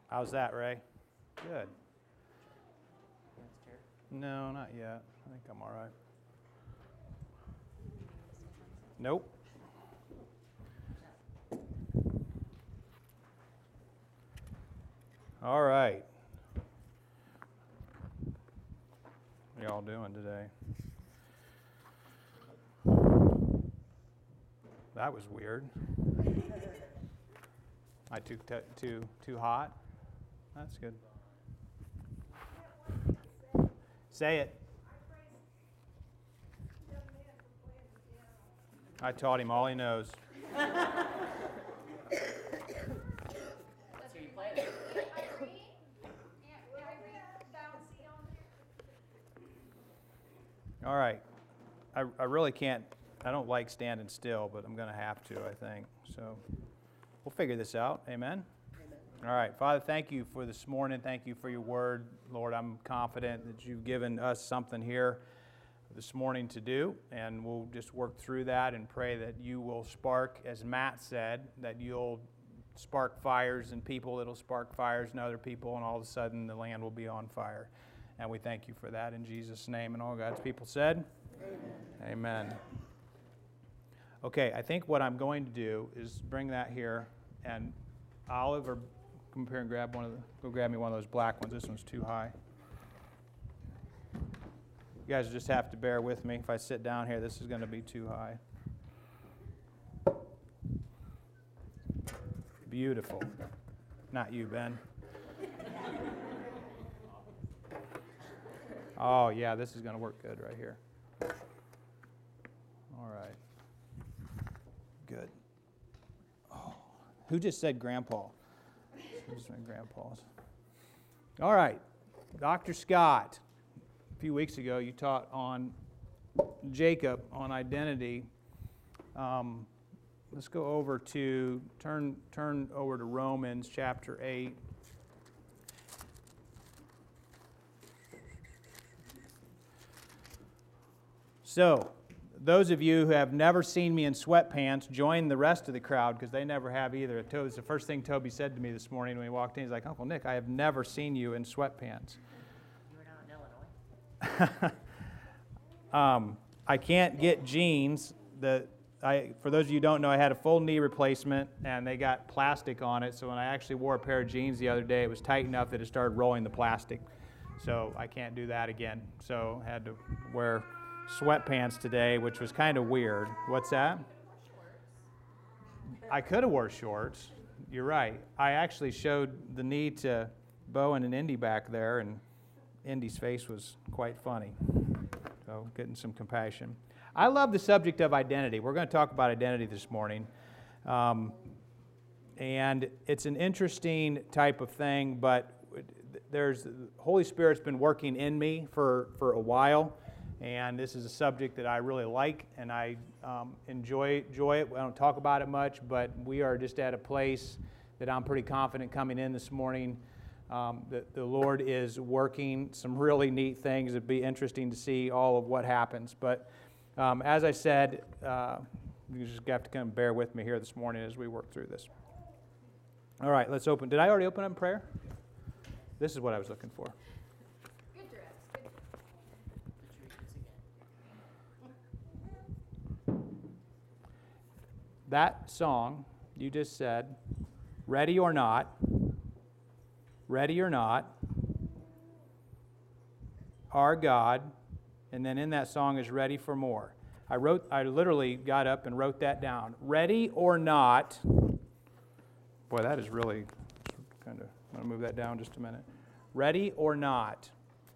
How's that, Ray? Good. No, not yet. I think I'm all right. Nope. All right. What y'all doing today? That was weird. I too hot? That's good. Say it. I taught him all he knows. That's who you play with. All right. I really can't, I don't like standing still, but I'm going to have to, I think. So we'll figure this out. Amen? All right. Father, thank you for this morning. Thank you for your word. Lord, I'm confident that you've given us something here this morning to do, and we'll just work through that and pray that you will spark, as Matt said, that you'll spark fires in people, it'll spark fires in other people, and all of a sudden the land will be on fire. And we thank you for that in Jesus' name. And all God's people said, Amen. Amen. Okay, I think what I'm going to do is bring that here, and Olive, or come here and grab go grab me one of those black ones. This one's too high. You guys just have to bear with me. If I sit down here, this is going to be too high. Beautiful. Not you, Ben. Oh, yeah, this is going to work good right here. All right. Good. Oh, who just said Grandpa? Who just said Grandpa's? All right. Dr. Scott, a few weeks ago, you taught on Jacob, on identity. Let's go over to, turn over to Romans chapter 8. So, those of you who have never seen me in sweatpants, join the rest of the crowd, because they never have either. It was the first thing Toby said to me this morning when he walked in. He's like, Uncle Nick, I have never seen you in sweatpants. You were not in Illinois? I can't get jeans. For those of you who don't know, I had a full knee replacement, and they got plastic on it. So when I actually wore a pair of jeans the other day, it was tight enough that it started rolling the plastic. So I can't do that again. So I had to wear sweatpants today, which was kind of weird. What's that? I could have wore shorts. You're right. I actually showed the knee to Bo and Indy back there, and Indy's face was quite funny. So getting some compassion. I love the subject of identity. We're going to talk about identity this morning. And it's an interesting type of thing, but the Holy Spirit's been working in me for a while. And this is a subject that I really like, and I enjoy it. I don't talk about it much, but we are just at a place that I'm pretty confident coming in this morning that the Lord is working some really neat things. It'd be interesting to see all of what happens. But as I said, you just have to kind of bear with me here this morning as we work through this. All right, let's open. Did I already open up in prayer? This is what I was looking for. That song you just said, ready or not, our God, and then in that song is ready for more. I literally got up and wrote that down. Ready or not, boy, that is really kind of, I'm going to move that down just a minute. Ready or not.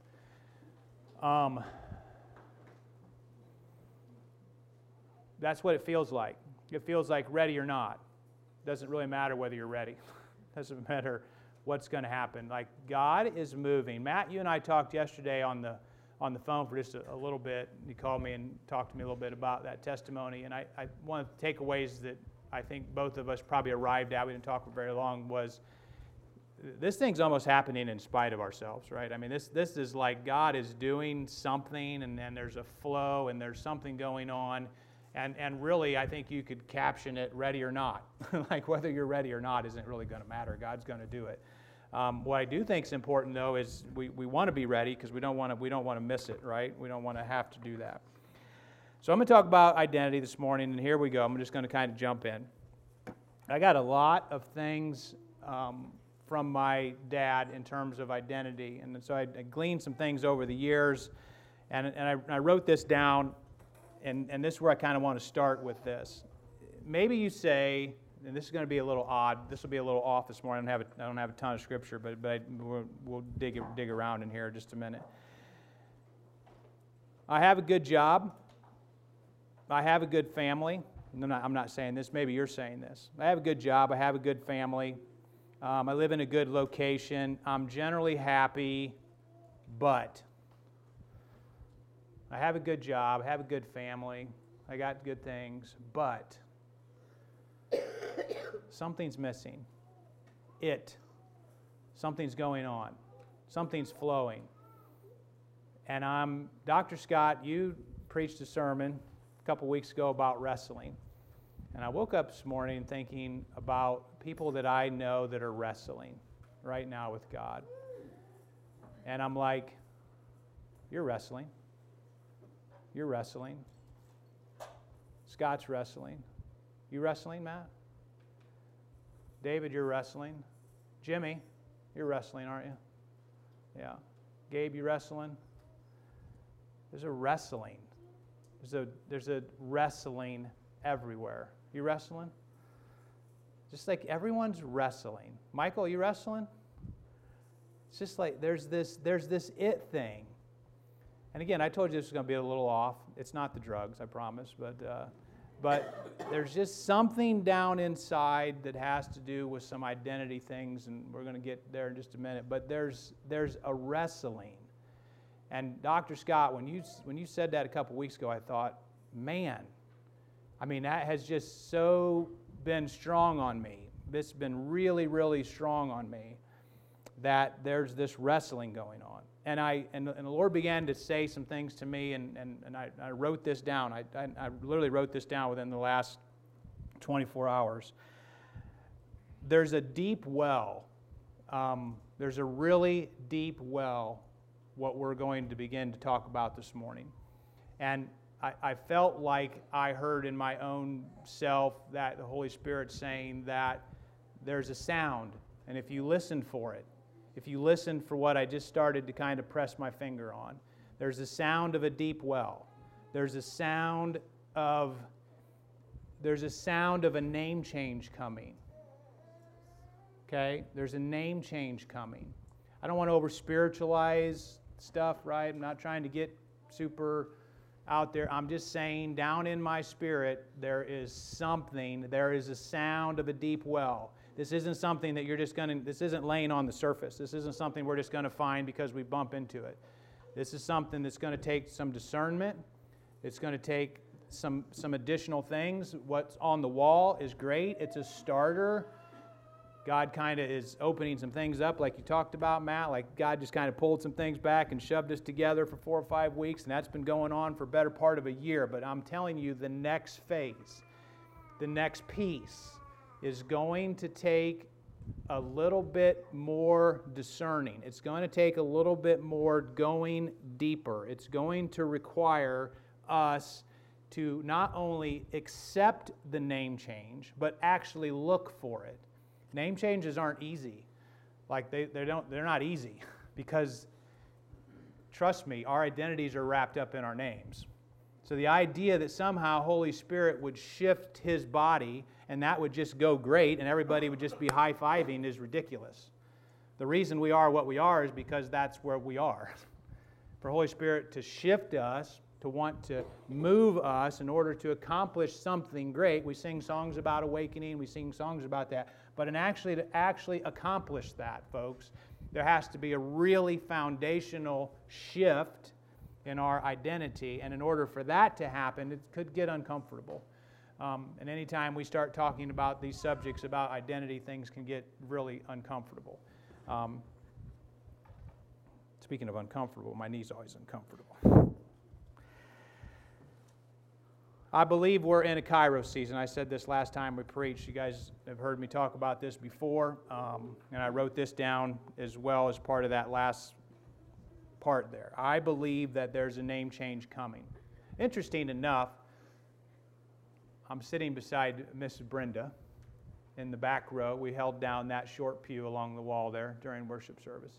That's what it feels like. It feels like ready or not. Doesn't really matter whether you're ready. Doesn't matter what's going to happen. Like, God is moving. Matt, you and I talked yesterday on the phone for just a little bit. He called me and talked to me a little bit about that testimony. And one of the takeaways that I think both of us probably arrived at, we didn't talk for very long, was this thing's almost happening in spite of ourselves, right? I mean, this is like God is doing something, and then there's a flow, and there's something going on. And really, I think you could caption it ready or not. Like, whether you're ready or not isn't really going to matter. God's going to do it. What I do think is important, though, is we want to be ready because we don't want to miss it, right? We don't want to have to do that. So I'm going to talk about identity this morning, and here we go. I'm just going to kind of jump in. I got a lot of things from my dad in terms of identity, and so I gleaned some things over the years, and I wrote this down, and this is where I kind of want to start with this. Maybe you say, and this is going to be a little odd. This will be a little off this morning. I don't have a ton of scripture, but we'll dig around in here in just a minute. I have a good job. I have a good family. I'm not saying this. Maybe you're saying this. I have a good job. I have a good family. I live in a good location. I'm generally happy, but I have a good job. I have a good family. I got good things, but something's missing. Something's going on. Something's flowing. And Dr. Scott, you preached a sermon a couple weeks ago about wrestling. And I woke up this morning thinking about people that I know that are wrestling right now with God. And I'm like, you're wrestling. You're wrestling. Scott's wrestling. You wrestling, Matt? David, you're wrestling. Jimmy, you're wrestling, aren't you? Yeah. Gabe, you wrestling? There's a wrestling. There's a wrestling everywhere. You wrestling? Just like everyone's wrestling. Michael, you wrestling? It's just like there's this it thing. And again, I told you this was going to be a little off. It's not the drugs, I promise, but there's just something down inside that has to do with some identity things, and we're going to get there in just a minute. But there's a wrestling. And Dr. Scott, when you said that a couple weeks ago, I thought, man, I mean, that has just so been strong on me. It's been really, really strong on me that there's this wrestling going on. And the Lord began to say some things to me, and I wrote this down. I literally wrote this down within the last 24 hours. There's a deep well. There's a really deep well, what we're going to begin to talk about this morning. And I felt like I heard in my own self that the Holy Spirit saying that there's a sound, and if you listen for it, if you listen for what I just started to kind of press my finger on, there's a sound of a deep well. There's a sound of a name change coming. Okay? There's a name change coming. I don't want to over-spiritualize stuff, right? I'm not trying to get super out there. I'm just saying down in my spirit, there is a sound of a deep well. This isn't something that this isn't laying on the surface. This isn't something we're just going to find because we bump into it. This is something that's going to take some discernment. It's going to take some additional things. What's on the wall is great. It's a starter. God kind of is opening some things up like you talked about, Matt. Like God just kind of pulled some things back and shoved us together for 4 or 5 weeks, and that's been going on for a better part of a year. But I'm telling you, the next phase, the next piece, is going to take a little bit more discerning. It's going to take a little bit more going deeper. It's going to require us to not only accept the name change, but actually look for it. Name changes aren't easy. Like they're not easy because, trust me, our identities are wrapped up in our names. So the idea that somehow Holy Spirit would shift His body and that would just go great and everybody would just be high-fiving is ridiculous. The reason we are what we are is because that's where we are. For Holy Spirit to shift us, to want to move us in order to accomplish something great, we sing songs about awakening, we sing songs about that. But to actually accomplish that, folks, there has to be a really foundational shift in our identity. And in order for that to happen, it could get uncomfortable. And anytime we start talking about these subjects about identity, things can get really uncomfortable. Speaking of uncomfortable, my knee's always uncomfortable. I believe we're in a Kairos season. I said this last time we preached. You guys have heard me talk about this before, and I wrote this down as well as part of that last part there. I believe that there's a name change coming. Interesting enough, I'm sitting beside Mrs. Brenda in the back row. We held down that short pew along the wall there during worship service.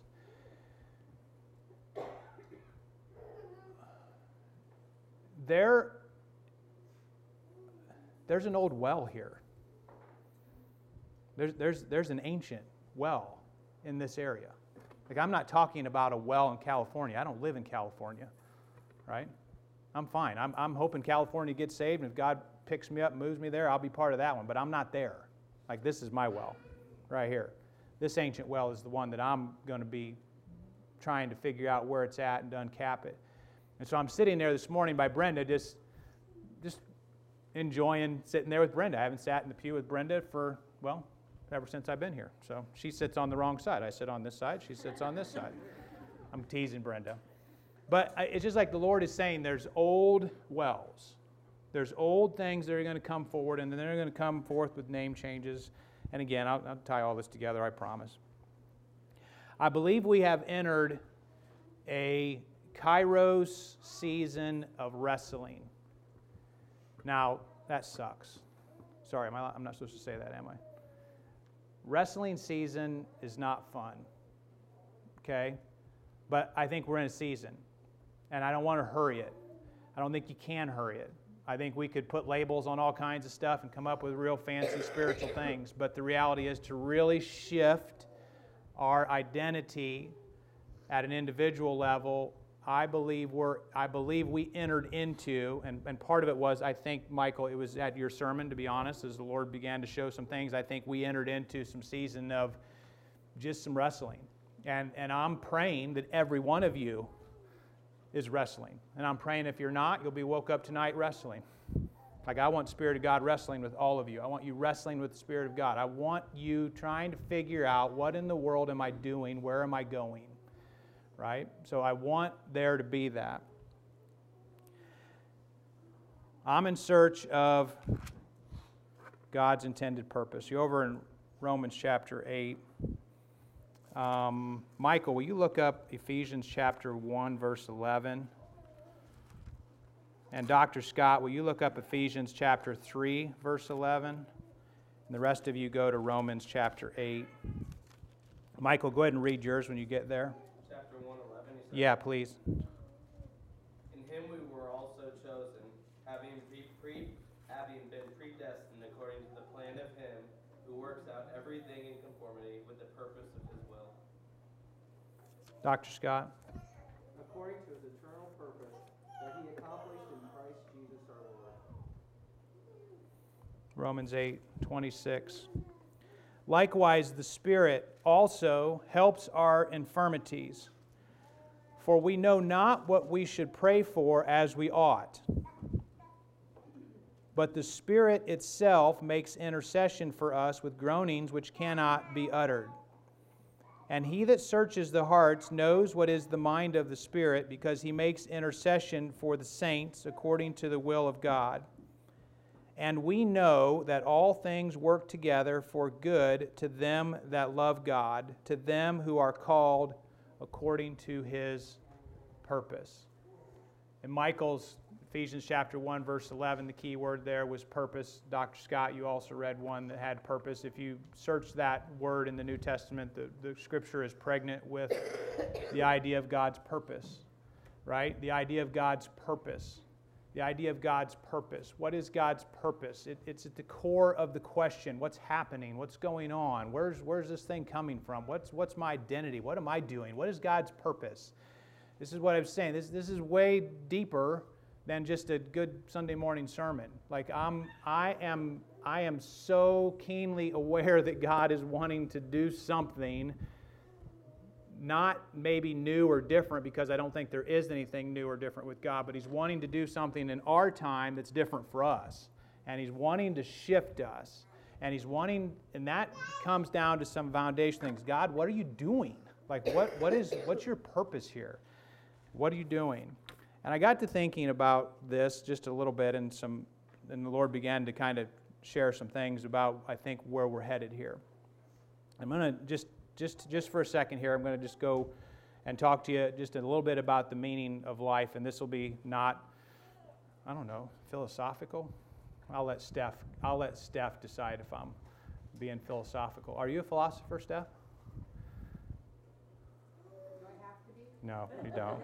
There's an old well here. There's an ancient well in this area. Like, I'm not talking about a well in California. I don't live in California, right? I'm fine. I'm hoping California gets saved, and if God picks me up and moves me there, I'll be part of that one. But I'm not there. Like, this is my well right here. This ancient well is the one that I'm going to be trying to figure out where it's at and to uncap it. And so I'm sitting there this morning by Brenda, just enjoying sitting there with Brenda. I haven't sat in the pew with Brenda for, well, ever since I've been here. So she sits on the wrong side. I sit on this side. She sits on this side. I'm teasing Brenda. But it's just like the Lord is saying, there's old wells. There's old things that are going to come forward, and then they're going to come forth with name changes. And again, I'll tie all this together, I promise. I believe we have entered a Kairos season of wrestling. Now, that sucks. Sorry, I'm not supposed to say that, am I? Wrestling season is not fun, okay? But I think we're in a season, and I don't want to hurry it. I don't think you can hurry it. I think we could put labels on all kinds of stuff and come up with real fancy spiritual things, but the reality is to really shift our identity at an individual level. I believe we entered into, and part of it was, I think, Michael, it was at your sermon, to be honest, as the Lord began to show some things. I think we entered into some season of just some wrestling. And I'm praying that every one of you is wrestling. And I'm praying if you're not, you'll be woke up tonight wrestling. Like, I want Spirit of God wrestling with all of you. I want you wrestling with the Spirit of God. I want you trying to figure out, what in the world am I doing? Where am I going? Right? So I want there to be that. I'm in search of God's intended purpose. You're over in Romans chapter 8. Michael, will you look up Ephesians chapter 1, verse 11? And Dr. Scott, will you look up Ephesians chapter 3, verse 11? And the rest of you go to Romans chapter 8. Michael, go ahead and read yours when you get there. Chapter 1:11. Yeah, please. In him we were also chosen, having been predestined according to the plan of him who works out everything in conformity with the purpose of his will. Dr. Scott. According to his eternal purpose that he accomplished in Christ Jesus our Lord. Romans 8:26. Likewise, the Spirit also helps our infirmities. For we know not what we should pray for as we ought. But the Spirit itself makes intercession for us with groanings which cannot be uttered. And he that searches the hearts knows what is the mind of the Spirit, because he makes intercession for the saints according to the will of God. And we know that all things work together for good to them that love God, to them who are called according to his purpose. In Michael's Ephesians chapter 1, verse 11, the key word there was purpose. Dr. Scott, you also read one that had purpose. If you search that word in the New Testament, the Scripture is pregnant with the idea of God's purpose, right? The idea of God's purpose. The idea of God's purpose. What is God's purpose? It's at the core of the question. What's happening? What's going on? Where's this thing coming from? What's my identity? What am I doing? What is God's purpose? This is what I'm saying. This is way deeper than just a good Sunday morning sermon. Like, I am so keenly aware that God is wanting to do something, not maybe new or different, because I don't think there is anything new or different with God, but He's wanting to do something in our time that's different for us. And He's wanting to shift us. And He's wanting, and that comes down to some foundation things. God, what are you doing? Like, what's your purpose here? What are you doing? And I got to thinking about this just a little bit and some the Lord began to kind of share some things about, I think, where we're headed here. I'm going to just for a second here, I'm going to just go and talk to you just a little bit about the meaning of life, and this will be not, I don't know, philosophical. I'll let Steph decide if I'm being philosophical. Are you a philosopher, Steph? Do I have to be? No, you don't.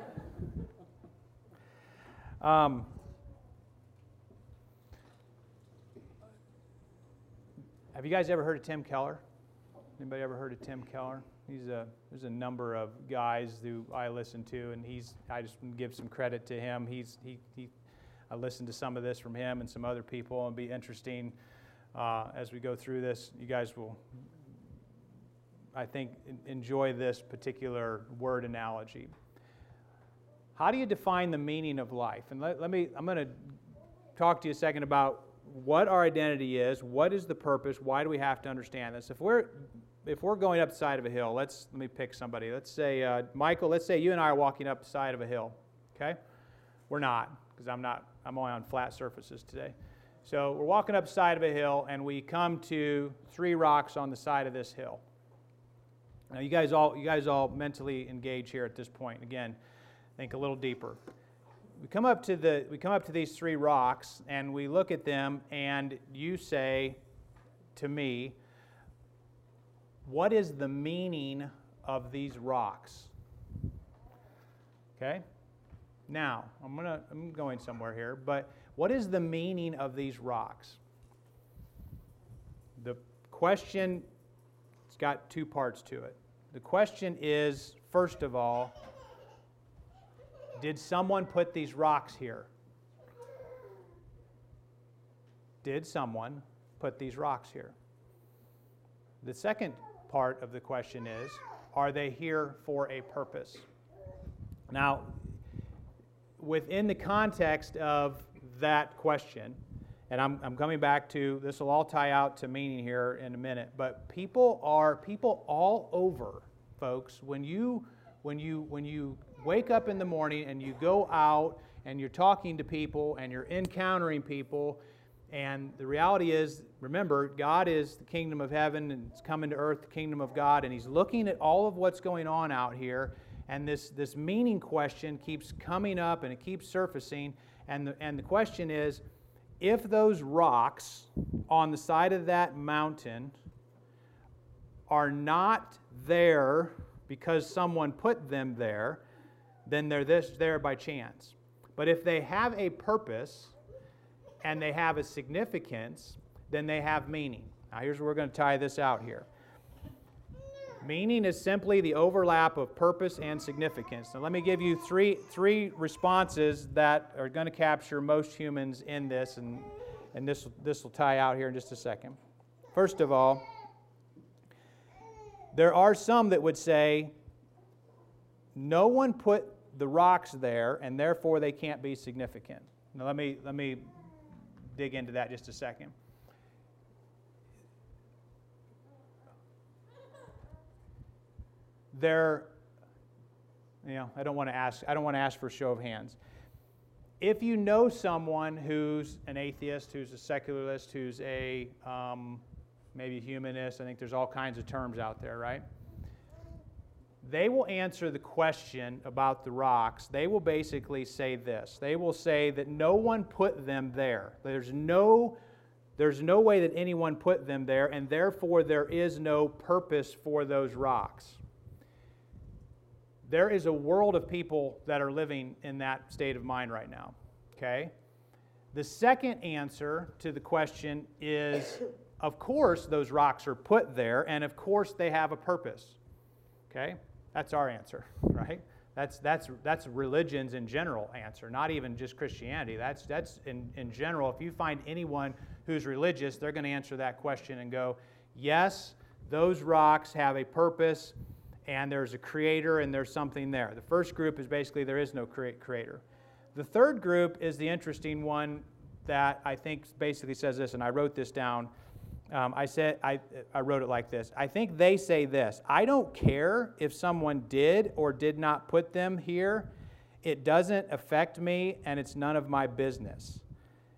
Have you guys ever heard of Tim Keller? Anybody ever heard of Tim Keller? There's a number of guys who I listen to, and I just give some credit to him. I listened to some of this from him and some other people, and it'll be interesting as we go through this. You guys will, I think, enjoy this particular word analogy. How do you define the meaning of life? And I'm going to talk to you a second about what our identity is, what is the purpose, why do we have to understand this? If we're going up the side of a hill, let me pick somebody. Let's say, Michael, let's say you and I are walking up the side of a hill, okay? We're not, because I'm only on flat surfaces today. So we're walking up the side of a hill, and we come to 3 rocks on the side of this hill. Now, you guys all mentally engage here at this point. Again, think a little deeper. We come up to these 3 rocks, and we look at them, and you say to me, what is the meaning of these rocks? Okay? Now, I'm going somewhere here, but what is the meaning of these rocks? The question, it's got 2 parts to it. The question is, first of all, did someone put these rocks here? Did someone put these rocks here? The second part of the question is, are they here for a purpose? Now, within the context of that question, and I'm coming back to, this will all tie out to meaning here in a minute, but people all over, folks, when you wake up in the morning and you go out and you're talking to people and you're encountering people, and the reality is, remember, God is the kingdom of heaven, and it's coming to earth, the kingdom of God, and He's looking at all of what's going on out here, and this meaning question keeps coming up and it keeps surfacing, and the question is, if those rocks on the side of that mountain are not there because someone put them there, then they're there by chance. But if they have a purpose and they have a significance, then they have meaning. Now here's where we're going to tie this out here. Meaning is simply the overlap of purpose and significance. Now let me give you three responses that are going to capture most humans in this, and this will tie out here in just a second. First of all, there are some that would say, no one put the rocks there, and therefore they can't be significant. Now let me dig into that just a second. I don't want to ask for a show of hands. If you know someone who's an atheist, who's a secularist, who's a maybe a humanist, I think there's all kinds of terms out there, right? They will answer the question about the rocks. They will basically say this. They will say that no one put them there. There's no way that anyone put them there, and therefore there is no purpose for those rocks. There is a world of people that are living in that state of mind right now, okay? The second answer to the question is, of course those rocks are put there, and of course they have a purpose, okay? That's our answer, right? That's religion's in general answer, not even just Christianity. That's in general. If you find anyone who's religious, they're going to answer that question and go, yes, those rocks have a purpose, and there's a creator, and there's something there. The first group is basically there is no creator. The third group is the interesting one that I think basically says this, and I wrote this down. I wrote it like this. I think they say this: I don't care if someone did or did not put them here. It doesn't affect me, and it's none of my business.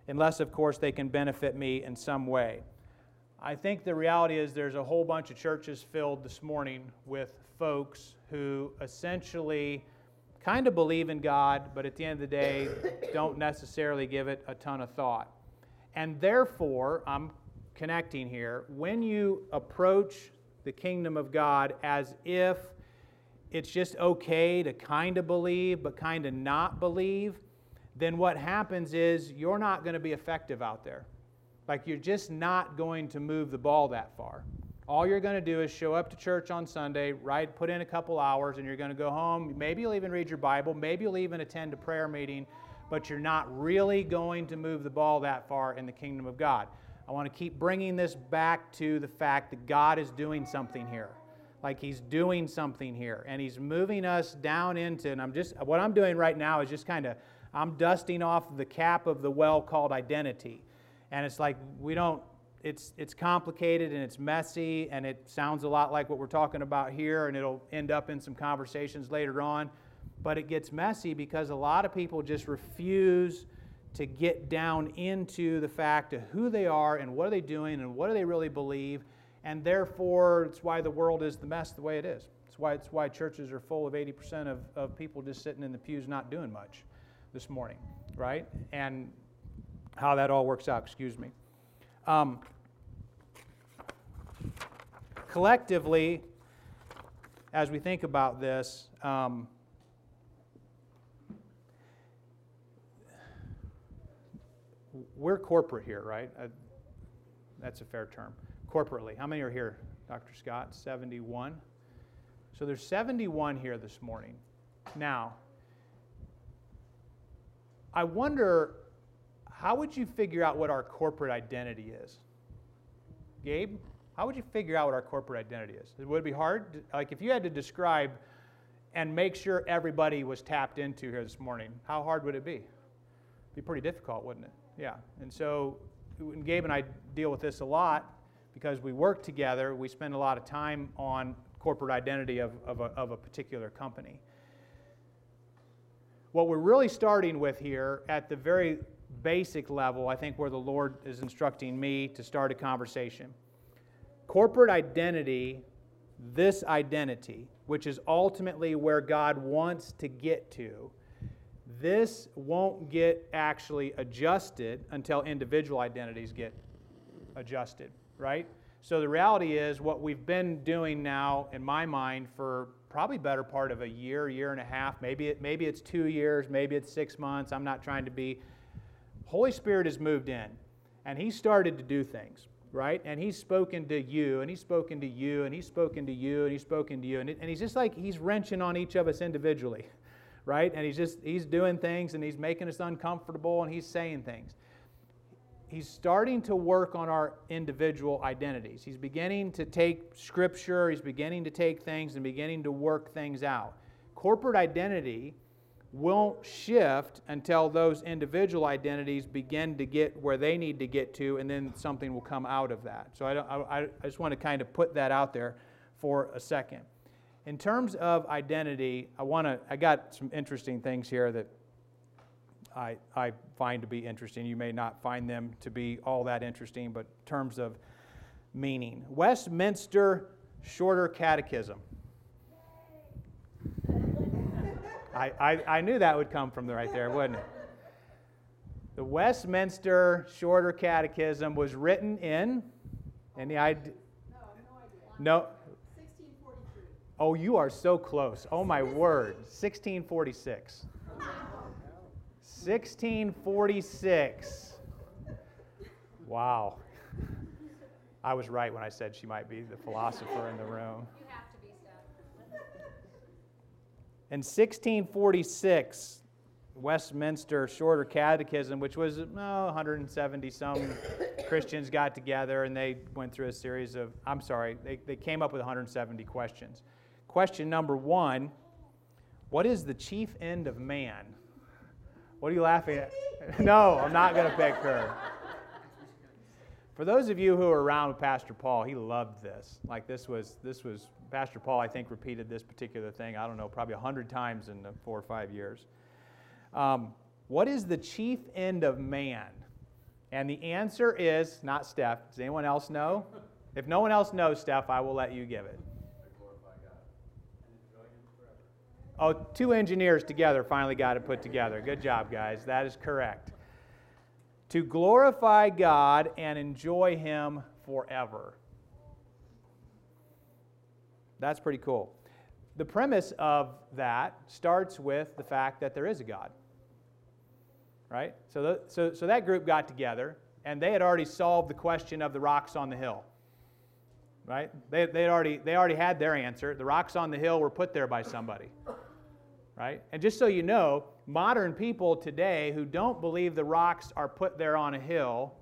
unless, of course, they can benefit me in some way. I think the reality is there's a whole bunch of churches filled this morning with folks who essentially kind of believe in God, but at the end of the day don't necessarily give it a ton of thought. And therefore, I'm connecting here, when you approach the kingdom of God as if it's just okay to kind of believe but kind of not believe, then what happens is you're not going to be effective out there. Like, you're just not going to move the ball that far. All you're going to do is show up to church on Sunday, right? Put in a couple hours, and you're going to go home. Maybe you'll even read your Bible. Maybe you'll even attend a prayer meeting, but you're not really going to move the ball that far in the kingdom of God. I want to keep bringing this back to the fact that God is doing something here. Like, He's doing something here, and He's moving us down into, and what I'm doing right now is just kind of, I'm dusting off the cap of the well called identity. And it's like, it's complicated and it's messy, and it sounds a lot like what we're talking about here, and it'll end up in some conversations later on. But it gets messy because a lot of people just refuse to get down into the fact of who they are and what are they doing and what do they really believe. And therefore, it's why the world is the mess the way it is. It's why churches are full of 80% of people just sitting in the pews not doing much this morning, right? And how that all works out, excuse me. Collectively, as we think about this, we're corporate here, right? That's a fair term. Corporately. How many are here, Dr. Scott? 71. So there's 71 here this morning. Now, I wonder, how would you figure out what our corporate identity is? Gabe, how would you figure out what our corporate identity is? Would it be hard? Like, if you had to describe and make sure everybody was tapped into here this morning, how hard would it be? It'd be pretty difficult, wouldn't it? Yeah. And so Gabe and I deal with this a lot because we work together. We spend a lot of time on corporate identity of a particular company. What we're really starting with here at the very basic level, I think where the Lord is instructing me to start a conversation. Corporate identity, this identity, which is ultimately where God wants to get to, this won't get actually adjusted until individual identities get adjusted, right? So the reality is what we've been doing now, in my mind, for probably better part of a year, year and a half, maybe it's 2 years, maybe it's 6 months, I'm not trying to be. Holy Spirit has moved in, and He started to do things, right? And He's spoken to you, and He's spoken to you, and He's spoken to you, and He's spoken to you, and He's just like He's wrenching on each of us individually, right? And He's doing things, and He's making us uncomfortable, and He's saying things. He's starting to work on our individual identities. He's beginning to take Scripture, He's beginning to take things and beginning to work things out. Corporate identity won't shift until those individual identities begin to get where they need to get to, and then something will come out of that. So I just want to kind of put that out there for a second. In terms of identity, I got some interesting things here that I find to be interesting. You may not find them to be all that interesting, but in terms of meaning. Westminster Shorter Catechism. I knew that would come from right there, wouldn't it? The Westminster Shorter Catechism was written in, any idea? No. 1643. Oh, you are so close. Oh, my word. 1646. 1646. Wow. I was right when I said she might be the philosopher in the room. You have to be, Steph. In 1646, Westminster Shorter Catechism, which was 170-some Christians got together and they went through a series of, they came up with 170 questions. Question number 1, what is the chief end of man? What are you laughing at? No, I'm not going to pick her. For those of you who are around with Pastor Paul, he loved this. Like this was Pastor Paul, I think, repeated this particular thing, I don't know, probably 100 times in the 4 or 5 years. What is the chief end of man? And the answer is, not Steph. Does anyone else know? If no one else knows, Steph, I will let you give it. Oh, two engineers together finally got it put together. Good job, guys. That is correct. To glorify God and enjoy Him forever. That's pretty cool. The premise of that starts with the fact that there is a God. Right? So that group got together, and they had already solved the question of the rocks on the hill. Right? They already had their answer. The rocks on the hill were put there by somebody. Right? And just so you know, modern people today who don't believe the rocks are put there on a hill,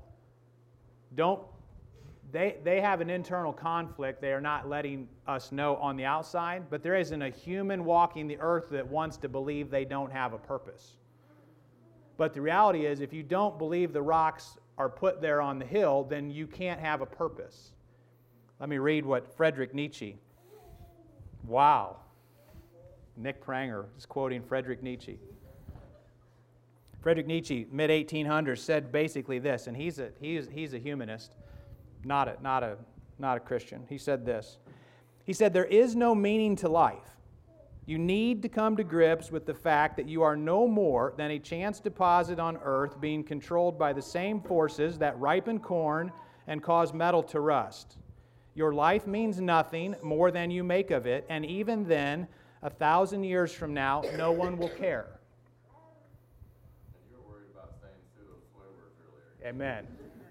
they have an internal conflict they are not letting us know on the outside, but there isn't a human walking the earth that wants to believe they don't have a purpose. But the reality is, if you don't believe the rocks are put there on the hill, then you can't have a purpose. Let me read what Friedrich Nietzsche. Wow. Nick Pranger is quoting Friedrich Nietzsche. Friedrich Nietzsche, mid-1800s, said basically this, and he's a humanist, not a Christian. He said this. He said, "There is no meaning to life. You need to come to grips with the fact that you are no more than a chance deposit on earth being controlled by the same forces that ripen corn and cause metal to rust. Your life means nothing more than you make of it, and even then, 1,000 years from now, no one will care." And you were worried about saying pseudo-swear words earlier. Amen.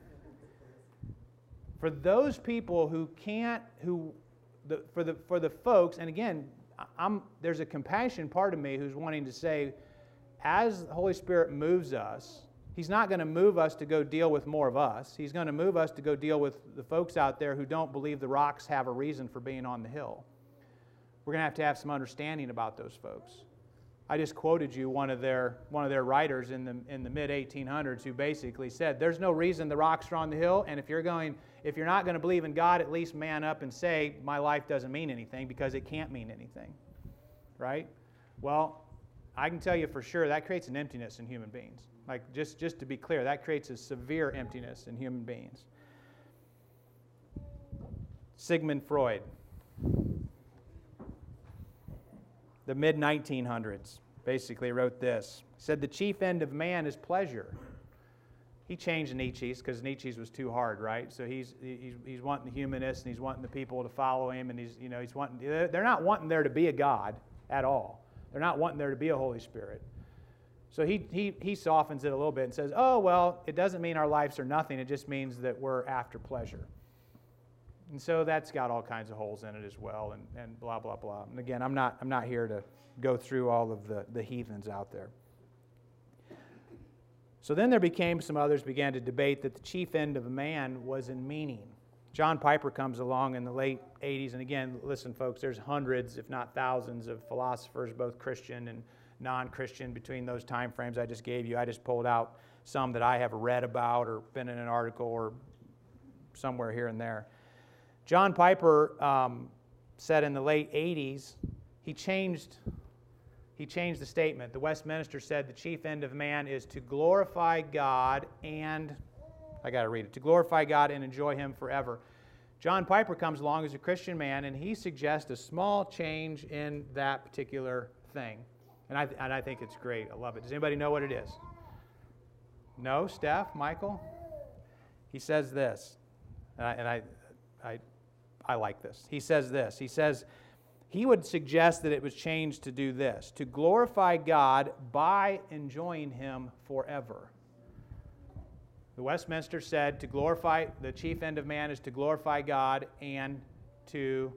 For those people who can't, for the folks, and again, there's a compassion part of me who's wanting to say, as the Holy Spirit moves us, He's not going to move us to go deal with more of us. He's going to move us to go deal with the folks out there who don't believe the rocks have a reason for being on the hill. We're going to have some understanding about those folks. I just quoted you one of their writers in the mid-1800s who basically said, there's no reason the rocks are on the hill, and if you're not going to believe in God, at least man up and say, my life doesn't mean anything, because it can't mean anything. Right? Well, I can tell you for sure that creates an emptiness in human beings. Like, just to be clear, that creates a severe emptiness in human beings. Sigmund Freud, the mid-1900s, basically wrote this. He said, the chief end of man is pleasure. He changed Nietzsche's because Nietzsche's was too hard, right? So he's wanting the humanists, and he's wanting the people to follow him, and he's wanting. They're not wanting there to be a God at all. They're not wanting there to be a Holy Spirit. So he softens it a little bit and says, oh, well, it doesn't mean our lives are nothing. It just means that we're after pleasure. And so that's got all kinds of holes in it as well, and blah, blah, blah. And again, I'm not here to go through all of the heathens out there. So then some others began to debate that the chief end of a man was in meaning. John Piper comes along in the late 80s, and again, listen, folks, there's hundreds, if not thousands, of philosophers, both Christian and non-Christian, between those time frames I just gave you. I just pulled out some that I have read about or been in an article or somewhere here and there. John Piper said in the late 80s, he changed the statement. The Westminster said the chief end of man is to glorify God and, I got to read it, to glorify God and enjoy Him forever. John Piper comes along as a Christian man, and he suggests a small change in that particular thing. And I think it's great. I love it. Does anybody know what it is? No? Steph? Michael? He says this, and I like this. He says this. He says he would suggest that it was changed to do this, to glorify God by enjoying Him forever. The Westminster said to glorify, the chief end of man is to glorify God and to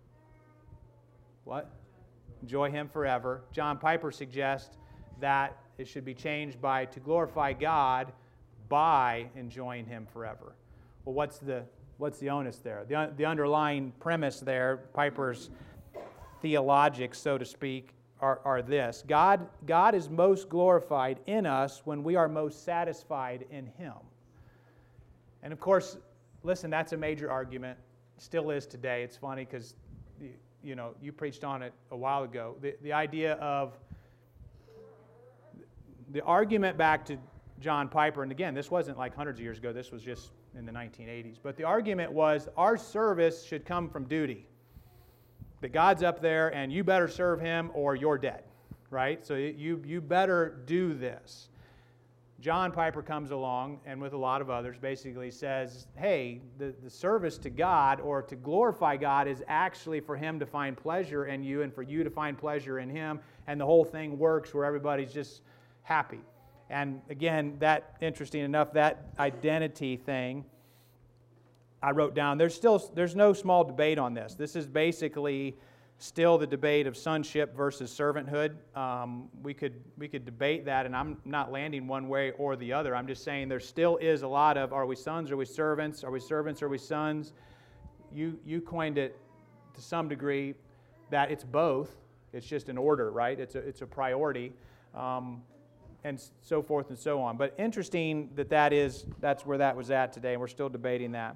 what? Enjoy Him forever. John Piper suggests that it should be changed by to glorify God by enjoying Him forever. Well, what's the onus there? The underlying premise there, Piper's theologics, so to speak, are this. God is most glorified in us when we are most satisfied in Him. And of course, listen, that's a major argument. Still is today. It's funny because you preached on it a while ago. The idea of the argument back to John Piper, and again, this wasn't like hundreds of years ago, this was just in the 1980s, but the argument was our service should come from duty. That God's up there and you better serve Him or you're dead, right? So you better do this. John Piper comes along and with a lot of others basically says, hey, the service to God or to glorify God is actually for Him to find pleasure in you and for you to find pleasure in Him, and the whole thing works where everybody's just happy. And again, that, interesting enough, that identity thing I wrote down, there's no small debate on this. This is basically still the debate of sonship versus servanthood. We could debate that, and I'm not landing one way or the other. I'm just saying there still is a lot of, are we sons, are we servants? Are we servants, are we sons? You coined it to some degree that it's both. It's just an order, right? It's a priority, and so forth and so on. But interesting that's where that was at today, and we're still debating that.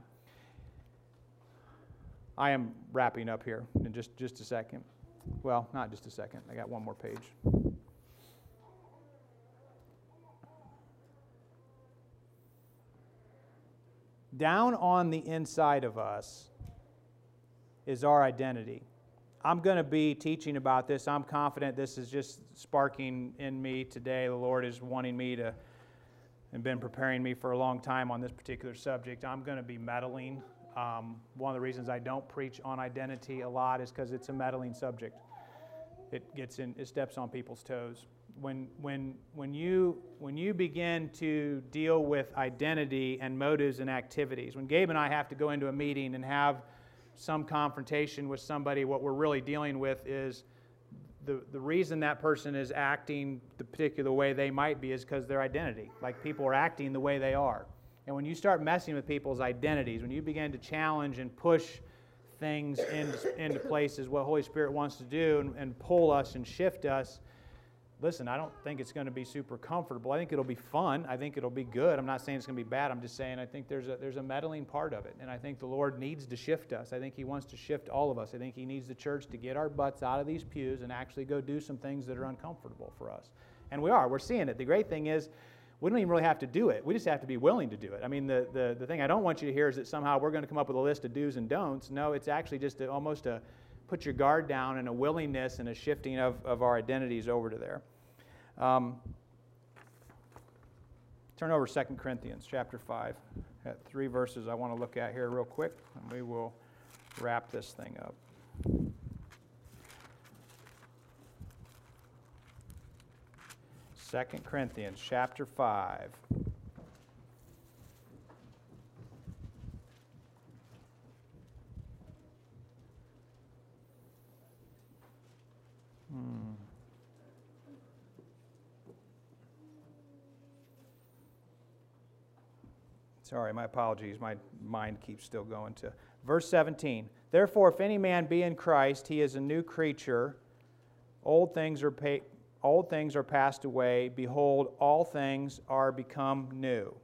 I am wrapping up here in just a second. Well, not just a second. I got one more page. Down on the inside of us is our identity. I'm going to be teaching about this. I'm confident this is just sparking in me today. The Lord is wanting me to, and been preparing me for a long time on this particular subject. I'm going to be meddling. One of the reasons I don't preach on identity a lot is because it's a meddling subject. It steps on people's toes. When you begin to deal with identity and motives and activities, when Gabe and I have to go into a meeting and have some confrontation with somebody, what we're really dealing with is the reason that person is acting the particular way they might be is because their identity. Like, people are acting the way they are. And when you start messing with people's identities, when you begin to challenge and push things into places, what Holy Spirit wants to do and pull us and shift us, listen, I don't think it's going to be super comfortable. I think it'll be fun. I think it'll be good. I'm not saying it's going to be bad. I'm just saying I think there's a meddling part of it. And I think the Lord needs to shift us. I think He wants to shift all of us. I think He needs the church to get our butts out of these pews and actually go do some things that are uncomfortable for us. And we are. We're seeing it. The great thing is, we don't even really have to do it. We just have to be willing to do it. I mean, the thing I don't want you to hear is that somehow we're going to come up with a list of do's and don'ts. No, it's actually just almost a put your guard down and a willingness and a shifting of our identities over to there. Turn over 2 Corinthians chapter 5. Got 3 verses I want to look at here real quick, and we will wrap this thing up. 2 Corinthians chapter 5. Sorry, my apologies. My mind keeps still going to verse 17. Therefore, if any man be in Christ, he is a new creature. Old things are passed away. Behold, all things are become new.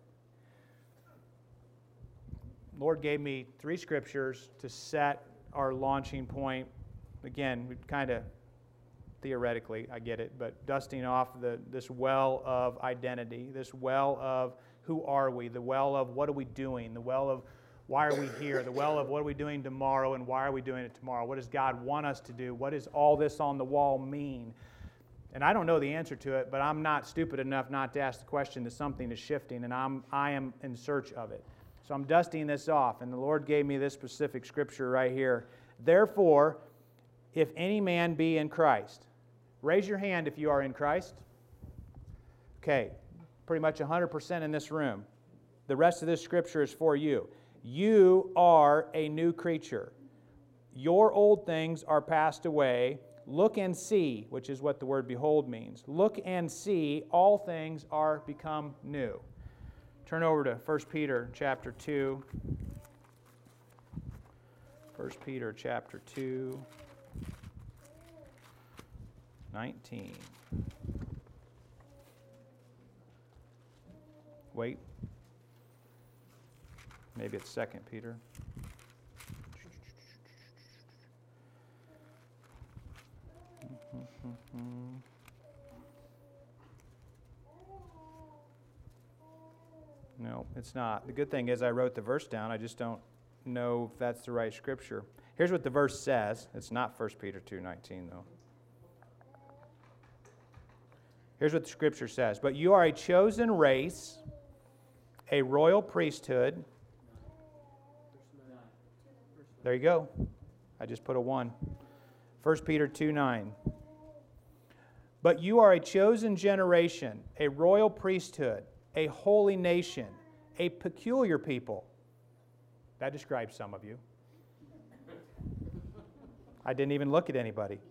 Lord gave me 3 scriptures to set our launching point. Again, we kind of theoretically, I get it, but dusting off this well of identity, this well of who are we, the well of what are we doing, the well of why are we here, the well of what are we doing tomorrow and why are we doing it tomorrow, what does God want us to do, what does all this on the wall mean? And I don't know the answer to it, but I'm not stupid enough not to ask the question that something is shifting, and I am in search of it. So I'm dusting this off, and the Lord gave me this specific scripture right here. Therefore, if any man be in Christ, raise your hand if you are in Christ. Okay, pretty much 100% in this room. The rest of this scripture is for you. You are a new creature. Your old things are passed away. Look and see, which is what the word behold means. Look and see, all things are become new. Turn over to 1 Peter chapter 2. 1 Peter chapter 2, 19. Wait. Maybe it's 2 Peter. it's not. The good thing is I wrote the verse down. I just don't know if that's the right scripture. Here's what the verse says. It's not 1 Peter 2:19, though. Here's what the scripture says. But you are a chosen race, a royal priesthood. There you go. I just put a 1. 1 Peter 2:9. But you are a chosen generation, a royal priesthood, a holy nation, a peculiar people. That describes some of you. I didn't even look at anybody.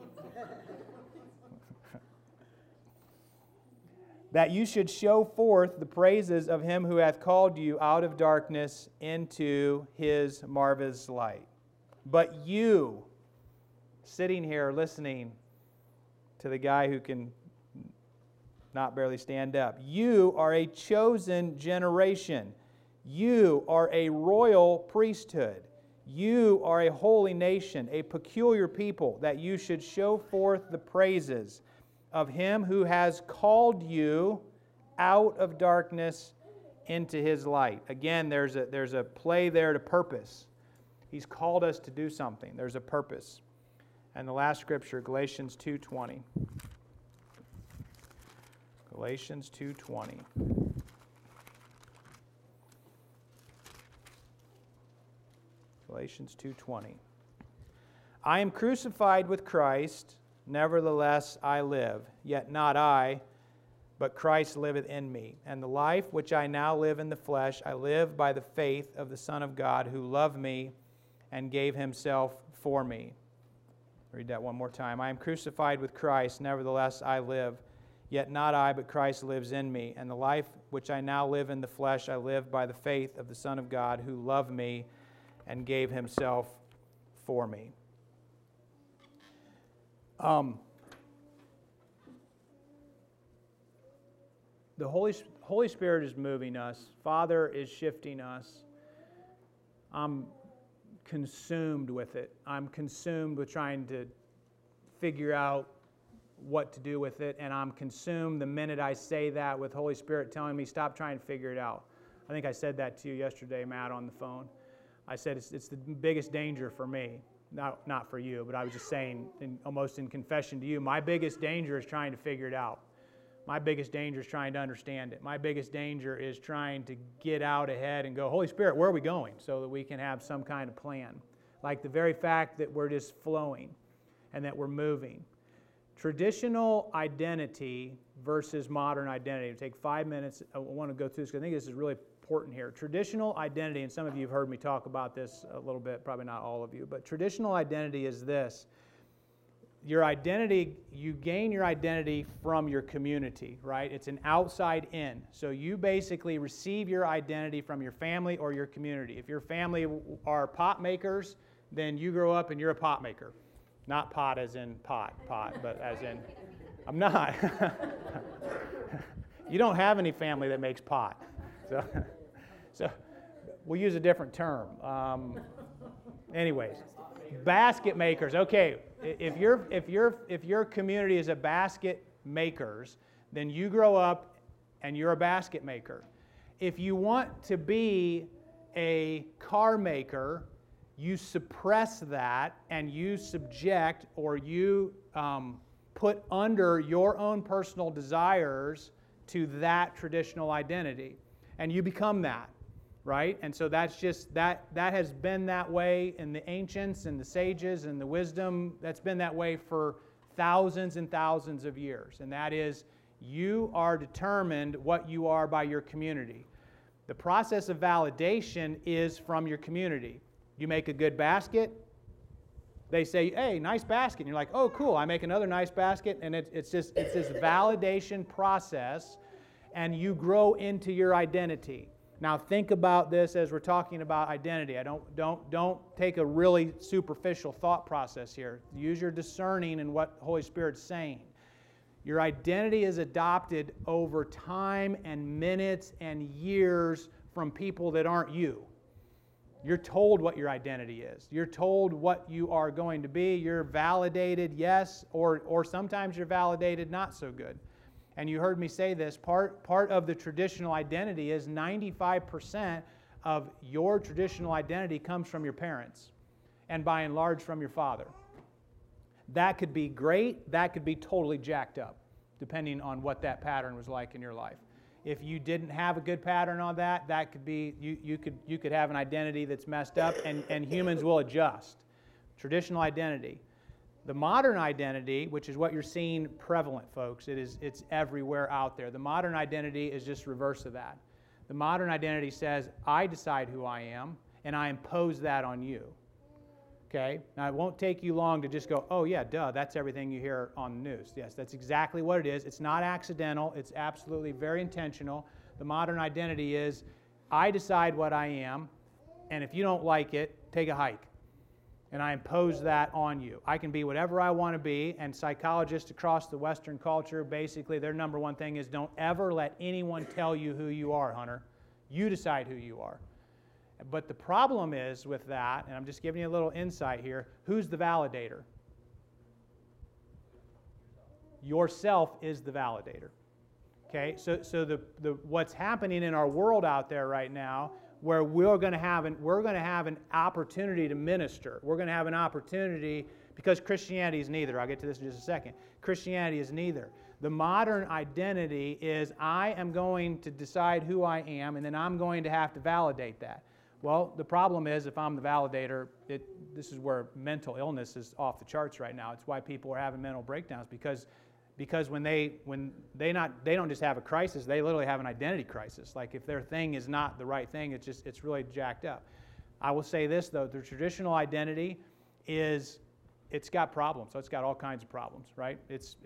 That you should show forth the praises of him who hath called you out of darkness into his marvelous light. But you, sitting here listening to the guy who can not barely stand up, you are a chosen generation. You are a royal priesthood. You are a holy nation, a peculiar people, that you should show forth the praises of him who has called you out of darkness into his light. Again, there's a play there to purpose. He's called us to do something. There's a purpose. And the last scripture, Galatians 2:20. Galatians 2:20. Galatians 2:20. I am crucified with Christ, nevertheless I live, yet not I, but Christ liveth in me. And the life which I now live in the flesh, I live by the faith of the Son of God, who loved me and gave himself for me. Read that one more time. I am crucified with Christ, nevertheless I live, yet not I, but Christ lives in me. And the life which I now live in the flesh, I live by the faith of the Son of God, who loved me and gave himself for me. The Holy Spirit is moving us. Father is shifting us. I'm consumed with it. I'm consumed with trying to figure out what to do with it, and I'm consumed the minute I say that with Holy Spirit telling me, stop trying to figure it out. I think I said that to you yesterday, Matt, on the phone. I said it's the biggest danger for me. Not for you, but I was just saying, almost in confession to you, my biggest danger is trying to figure it out. My biggest danger is trying to understand it. My biggest danger is trying to get out ahead and go, Holy Spirit, where are we going? So that we can have some kind of plan. Like the very fact that we're just flowing and that we're moving. Traditional identity versus modern identity. It'll take 5 minutes. I want to go through this because I think this is really important here. Traditional identity, and some of you have heard me talk about this a little bit, probably not all of you, but traditional identity is this. Your identity, you gain your identity from your community, right? It's an outside in. So you basically receive your identity from your family or your community. If your family are pot makers, then you grow up and you're a pot maker. Not pot as in pot, but as in, I'm not. You don't have any family that makes pot. So we'll use a different term. Anyways, basket makers. Okay, if your community is a basket makers, then you grow up and you're a basket maker. If you want to be a car maker, you suppress that and you subject or you put under your own personal desires to that traditional identity. And you become that, right? And so that's just, that has been that way in the ancients and the sages and the wisdom. That's been that way for thousands and thousands of years. And that is, you are determined what you are by your community. The process of validation is from your community. You make a good basket, they say, hey, nice basket. And you're like, oh, cool, I make another nice basket. And it's this validation process. And you grow into your identity. Now think about this as we're talking about identity. Don't take a really superficial thought process here. Use your discerning in what the Holy Spirit's saying. Your identity is adopted over time and minutes and years from people that aren't you. You're told what your identity is. You're told what you are going to be. You're validated, yes, or sometimes you're validated not so good. And you heard me say this, part of the traditional identity is 95% of your traditional identity comes from your parents, and by and large from your father. That could be great, that could be totally jacked up, depending on what that pattern was like in your life. If you didn't have a good pattern on that, that could be, you could have an identity that's messed up, and humans will adjust. Traditional identity. The modern identity, which is what you're seeing prevalent, folks, it's everywhere out there. The modern identity is just reverse of that. The modern identity says, I decide who I am, and I impose that on you. Okay? Now, it won't take you long to just go, oh yeah, duh, that's everything you hear on the news. Yes, that's exactly what it is. It's not accidental. It's absolutely very intentional. The modern identity is, I decide what I am, and if you don't like it, take a hike. And I impose that on you. I can be whatever I want to be, and psychologists across the Western culture, basically their number one thing is don't ever let anyone tell you who you are, Hunter. You decide who you are. But the problem is with that, and I'm just giving you a little insight here, who's the validator? Yourself is the validator. Okay, so what's happening in our world out there right now, where we're going to have an opportunity to minister. We're going to have an opportunity, because Christianity is neither. I'll get to this in just a second. Christianity is neither. The modern identity is I am going to decide who I am, and then I'm going to have to validate that. Well, the problem is if I'm the validator, this is where mental illness is off the charts right now. It's why people are having mental breakdowns, because when they don't just have a crisis, they literally have an identity crisis. Like if their thing is not the right thing, it's really jacked up. I will say this though, the traditional identity it's got problems. So it's got all kinds of problems, right? It's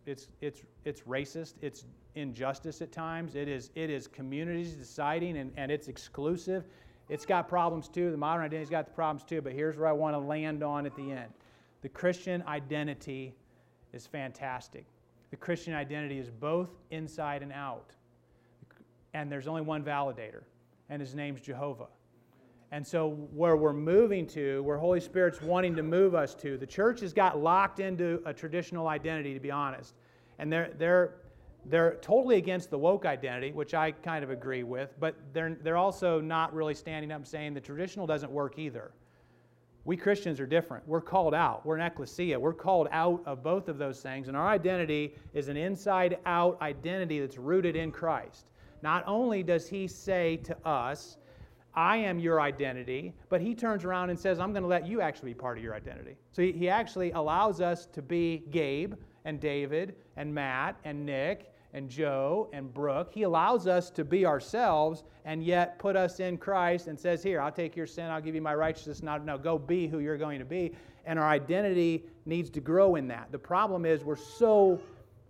racist, it's injustice at times, it is communities deciding, and it's exclusive. It's got problems too. The modern identity's got the problems too, but here's where I want to land on at the end. The Christian identity is fantastic. The Christian identity is both inside and out. And there's only one validator, and his name's Jehovah. And so where we're moving to, where Holy Spirit's wanting to move us to, the church has got locked into a traditional identity, to be honest. And they're totally against the woke identity, which I kind of agree with, but they're also not really standing up and saying the traditional doesn't work either. We Christians are different. We're called out. We're an ecclesia. We're called out of both of those things, and our identity is an inside-out identity that's rooted in Christ. Not only does He say to us, I am your identity, but He turns around and says, I'm going to let you actually be part of your identity. So He actually allows us to be Gabe and David and Matt and Nick and Joe and Brooke. He allows us to be ourselves and yet put us in Christ and says, here, I'll take your sin, I'll give you my righteousness, now go be who you're going to be. And our identity needs to grow in that. The problem is we're so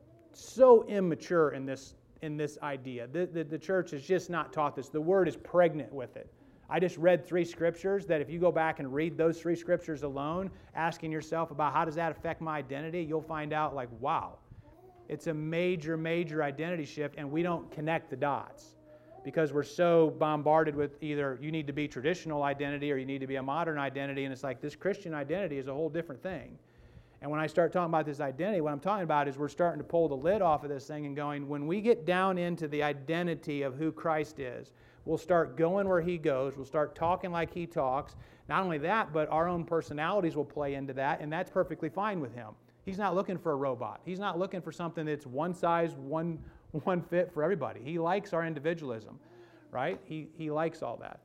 immature in this idea. The church has just not taught this. The Word is pregnant with it. I just read 3 scriptures that if you go back and read those 3 scriptures alone, asking yourself about how does that affect my identity, you'll find out like, wow. It's a major, major identity shift, and we don't connect the dots because we're so bombarded with either you need to be traditional identity or you need to be a modern identity, and it's like this Christian identity is a whole different thing. And when I start talking about this identity, what I'm talking about is we're starting to pull the lid off of this thing and going, when we get down into the identity of who Christ is, we'll start going where He goes, we'll start talking like He talks. Not only that, but our own personalities will play into that, and that's perfectly fine with Him. He's not looking for a robot. He's not looking for something that's one size, one fit for everybody. He likes our individualism, right? He likes all that.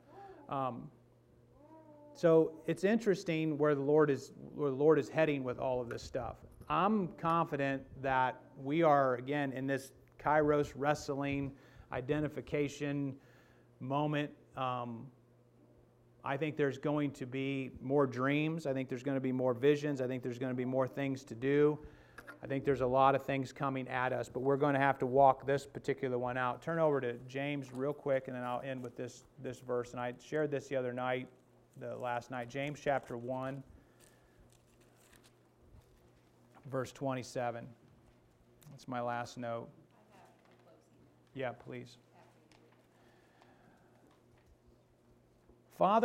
So it's interesting where the Lord is heading with all of this stuff. I'm confident that we are, again, in this Kairos wrestling identification moment. I think there's going to be more dreams. I think there's going to be more visions. I think there's going to be more things to do. I think there's a lot of things coming at us, but we're going to have to walk this particular one out. Turn over to James real quick, and then I'll end with this verse. And I shared this the last night. James chapter 1, verse 27. That's my last note. Yeah, please.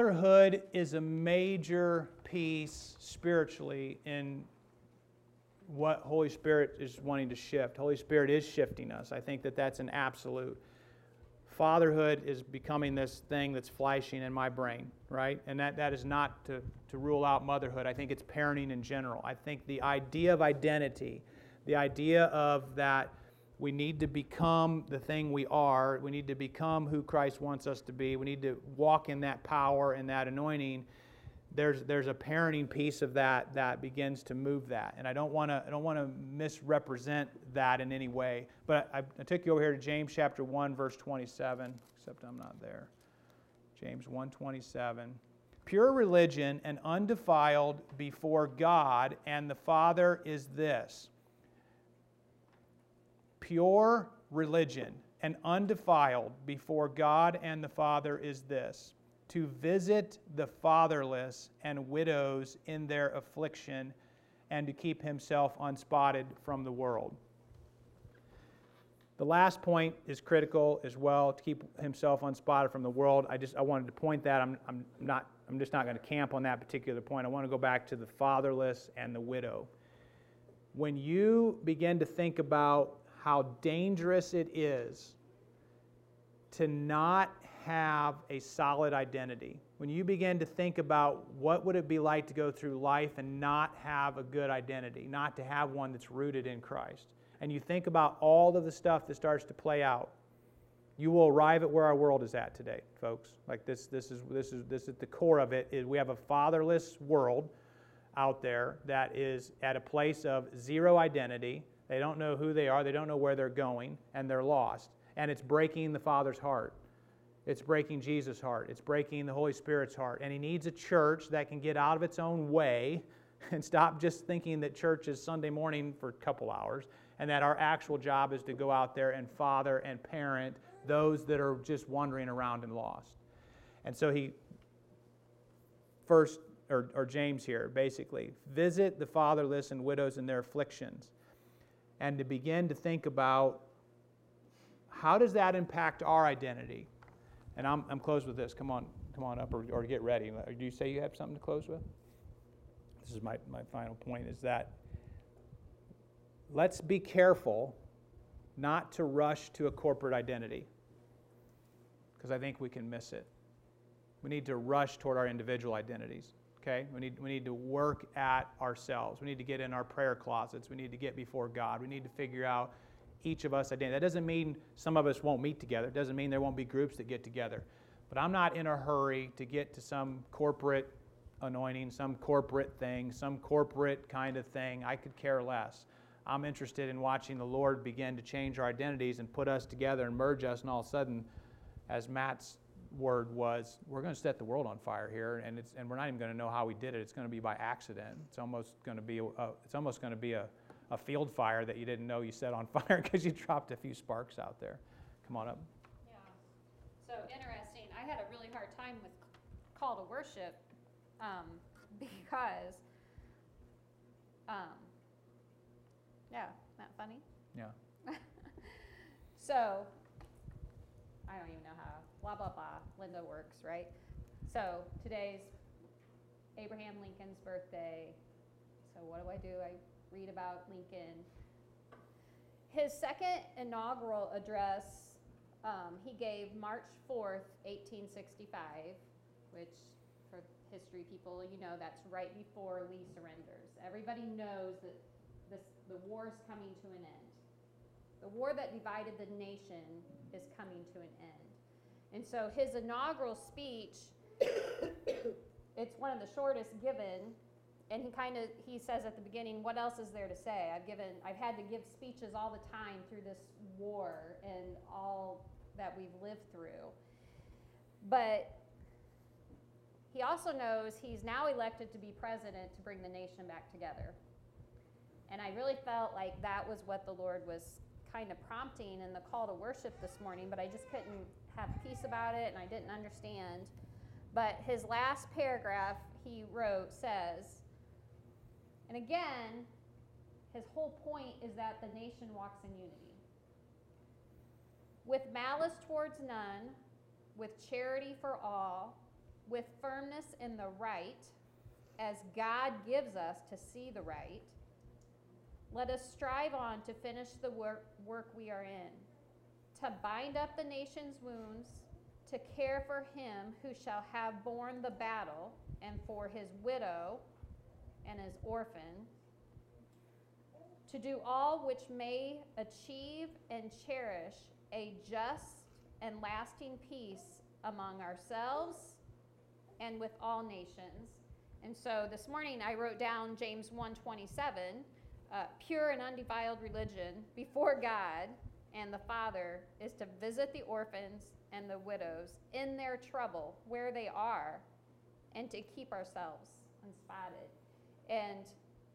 Fatherhood is a major piece spiritually in what Holy Spirit is wanting to shift. Holy Spirit is shifting us. I think that that's an absolute. Fatherhood is becoming this thing that's flashing in my brain, right? And that is not to rule out motherhood. I think it's parenting in general. I think the idea of identity, the idea of that we need to become the thing we are, we need to become who Christ wants us to be, we need to walk in that power and that anointing. There's a parenting piece of that begins to move that, and I don't want to misrepresent that in any way. But I took you over here to James chapter 1 verse 27. Except I'm not there. James 1:27. Pure religion and undefiled before God and the Father is this. Pure religion and undefiled before God and the Father is this: to visit the fatherless and widows in their affliction, and to keep himself unspotted from the world. The last point is critical as well, to keep himself unspotted from the world. I wanted to point that. I'm just not going to camp on that particular point. I want to go back to the fatherless and the widow. When you begin to think about how dangerous it is to not have a solid identity, when you begin to think about what would it be like to go through life and not have a good identity, not to have one that's rooted in Christ, and you think about all of the stuff that starts to play out, you will arrive at where our world is at today, folks. Like this is the core of it. Is we have a fatherless world out there that is at a place of zero identity. They don't know who they are, they don't know where they're going, and they're lost. And it's breaking the Father's heart. It's breaking Jesus' heart. It's breaking the Holy Spirit's heart. And he needs a church that can get out of its own way and stop just thinking that church is Sunday morning for a couple hours, and that our actual job is to go out there and father and parent those that are just wandering around and lost. And so James here, basically, visit the fatherless and widows in their afflictions, and to begin to think about how does that impact our identity. And I'm closed with this. Come on up or get ready. Do you say you have something to close with? This is my final point, is that let's be careful not to rush to a corporate identity, because I think we can miss it. We need to rush toward our individual identities. Okay? We need to work at ourselves. We need to get in our prayer closets. We need to get before God. We need to figure out each of us identity. That doesn't mean some of us won't meet together. It doesn't mean there won't be groups that get together. But I'm not in a hurry to get to some corporate anointing, some corporate thing, some corporate kind of thing. I could care less. I'm interested in watching the Lord begin to change our identities and put us together and merge us, and all of a sudden, as Matt's word was, we're going to set the world on fire here, and we're not even going to know how we did it. It's going to be by accident. It's almost going to be a field fire that you didn't know you set on fire because you dropped a few sparks out there. Come on up. Yeah. So interesting. I had a really hard time with call to worship because, yeah, isn't that funny? Yeah. So, I don't even know how, blah, blah, blah, Linda works, right? So, today's Abraham Lincoln's birthday. So, what do? I read about Lincoln. His second inaugural address he gave March 4th, 1865, which for history people, you know that's right before Lee surrenders. Everybody knows that the war is coming to an end. The war that divided the nation is coming to an end. And so his inaugural speech, it's one of the shortest given, and he says at the beginning, what else is there to say? I've had to give speeches all the time through this war and all that we've lived through. But he also knows he's now elected to be president to bring the nation back together. And I really felt like that was what the Lord was kind of prompting in the call to worship this morning, but I just couldn't have peace about it, and I didn't understand. But his last paragraph he wrote says, and again, his whole point is that the nation walks in unity. With malice towards none, with charity for all, with firmness in the right, as God gives us to see the right, let us strive on to finish the work we are in, to bind up the nation's wounds, to care for him who shall have borne the battle, and for his widow and his orphan, to do all which may achieve and cherish a just and lasting peace among ourselves and with all nations. And so this morning I wrote down James 1:27, pure and undefiled religion before God and the Father is to visit the orphans and the widows in their trouble where they are, and to keep ourselves unspotted. And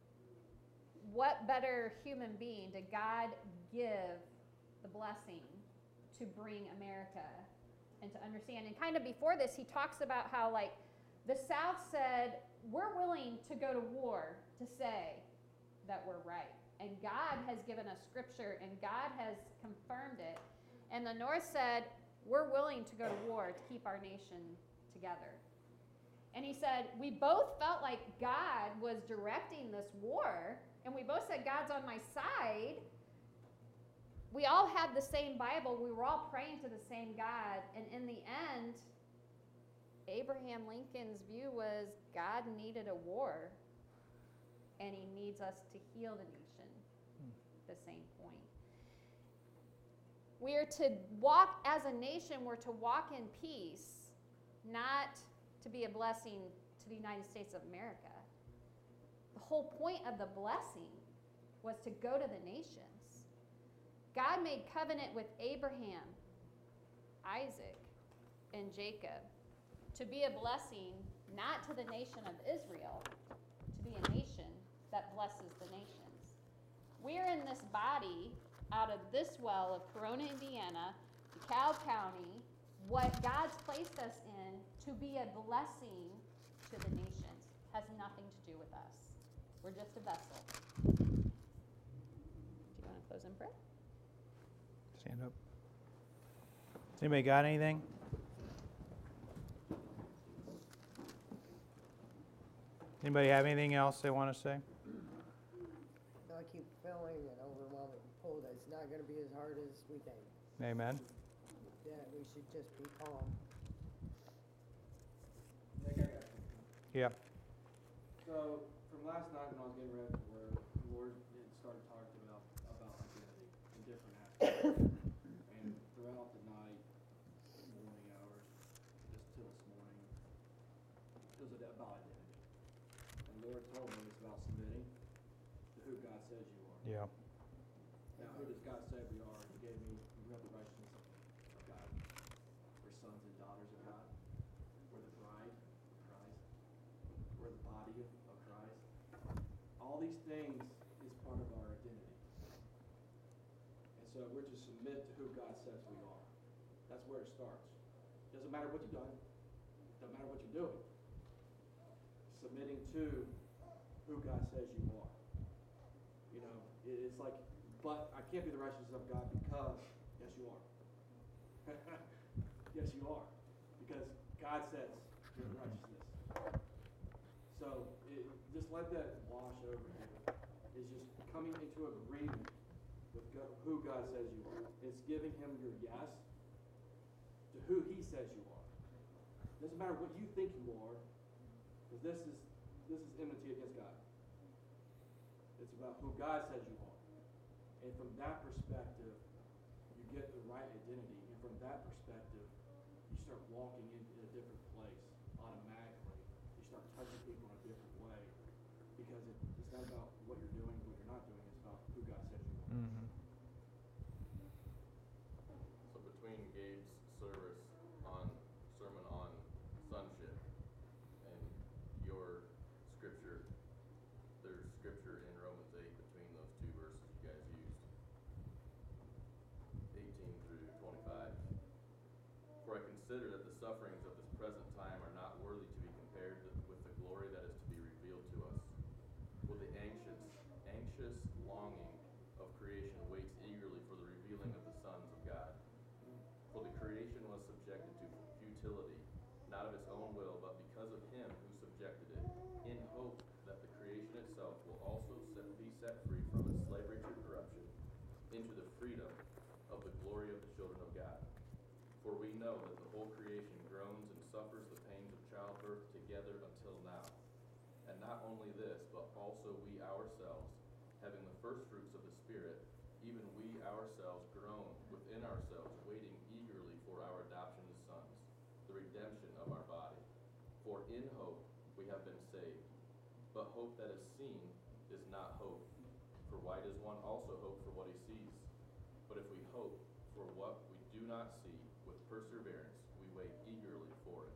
what better human being did God give the blessing to bring America and to understand? And kind of before this, he talks about how, like, the South said, we're willing to go to war to say that we're right. And God has given us scripture, and God has confirmed it. And the North said, we're willing to go to war to keep our nation together. And he said, we both felt like God was directing this war, and we both said, God's on my side. We all had the same Bible. We were all praying to the same God. And in the end, Abraham Lincoln's view was God needed a war, and he needs us to heal the nation. The same point. We are to walk as a nation, we're to walk in peace, not to be a blessing to the United States of America. The whole point of the blessing was to go to the nations. God made covenant with Abraham, Isaac, and Jacob to be a blessing not to the nation of Israel, to be a nation that blesses the nations. We are in this body out of this well of Corona, Indiana, DeKalb County, what God's placed us in to be a blessing to the nations. Has nothing to do with us. We're just a vessel. Do you want to close in prayer? Stand up. Has anybody got anything? Anybody have anything else they want to say? I keep feeling an overwhelming pull that it's not going to be as hard as we think. Amen. That we should just be calm. Yeah. So, from last night when I was getting ready for work, the Lord had started talking about identity in different aspects. And throughout the night, morning hours, just till this morning, it was about identity. And the Lord told me it's about submitting to who God says you are. Yeah. Now, who does God say we are? He gave me, we have the righteousness of God. We're sons and daughters of God. We're the bride of Christ. We're the body of Christ. All these things is part of our identity. And so we're to submit to who God says we are. That's where it starts. Doesn't matter what you've done. Doesn't matter what you're doing. Submitting to who God says you are. You know, it's like, but I can't be the righteousness of God because, yes, you are. Yes, you are. Because God says you're the righteousness. So just let that wash over you. It's just coming into agreement with God, who God says you are. It's giving him your yes to who he says you are. Doesn't matter what you think you are, because this is enmity against God. It's about who God says you are. And from that perspective, you get the right identity. And from that perspective, you start walking in a different place automatically. You start touching people in a different way. Because it's not about what you're doing, what you're not doing. It's about who God says you are. Mm-hmm. So between Gabe's sermon on sonship and your scripture, there's scripture in Romans 8 between those two verses you guys used, 18 through 25. For I consider that the sufferings of this present time are not worthy to be compared with the glory that is to be revealed to us. For the anxious Spirit, even we ourselves groan within ourselves, waiting eagerly for our adoption as sons, the redemption of our body. For in hope we have been saved. But hope that is seen is not hope. For why does one also hope for what he sees? But if we hope for what we do not see, with perseverance we wait eagerly for it.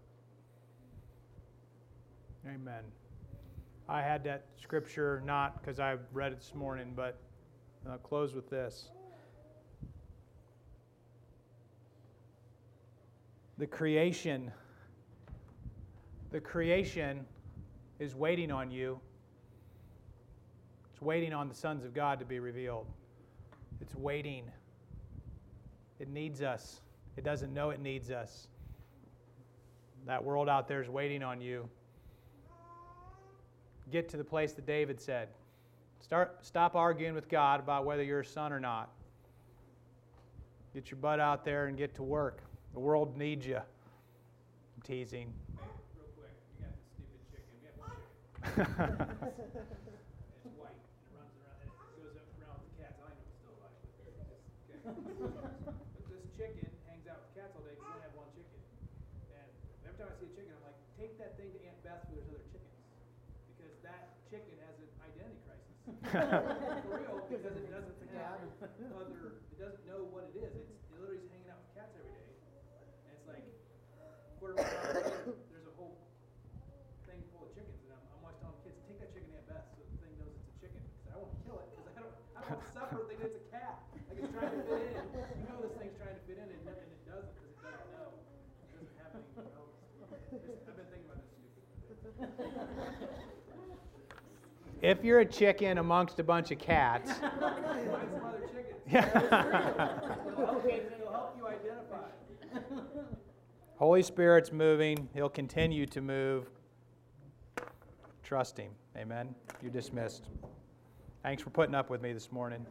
Amen. I had that scripture not because I read it this morning, but I'll close with this. The creation is waiting on you. It's waiting on the sons of God to be revealed. It's waiting. It needs us. It doesn't know it needs us. That world out there is waiting on you. Get to the place that David said. Stop arguing with God about whether you're a son or not. Get your butt out there and get to work. The world needs you. I'm teasing. Real quick, you got the stupid chicken. We have one chicken. It's white and it runs around. It goes up around with the cats. I know it's still alive. Okay. But this chicken hangs out with cats all day because we only have one chicken. And every time I see a chicken, I'm like, take that thing to Aunt Beth where there's other chickens. Because that chicken has an identity crisis. For real, because it doesn't it doesn't know what it is. It literally is hanging out with cats every day. And it's like, quarter of an hour later, there's a whole thing full of chickens. And I'm always telling kids, take that chicken to Aunt Beth so the thing knows it's a chicken. Because I want to kill it. Because I don't want to suffer thinking it's a cat. Like it's trying to fit in. You know this thing's trying to fit in and it doesn't because it doesn't know. It doesn't have any relevance. I've been thinking about this stupid. If you're a chicken amongst a bunch of cats, Find some other chickens. It'll help you identify. Holy Spirit's moving. He'll continue to move. Trust Him. Amen. You're dismissed. Thanks for putting up with me this morning.